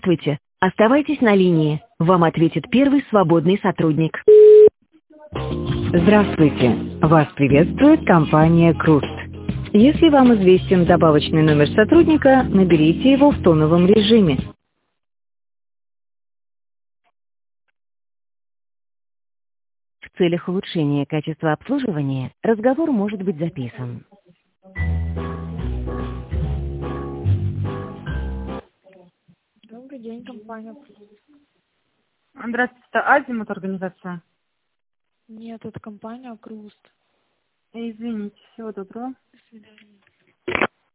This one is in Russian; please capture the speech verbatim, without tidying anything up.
Здравствуйте. Оставайтесь на линии. Вам ответит первый свободный сотрудник. Здравствуйте. Вас приветствует компания Круст. Если вам известен добавочный номер сотрудника, наберите его в тоновом режиме. В целях улучшения качества обслуживания разговор может быть записан. Добрый день, компания. Здравствуйте, это Азимут организация. Нет, это компания Круст. Извините, всего доброго. До свидания.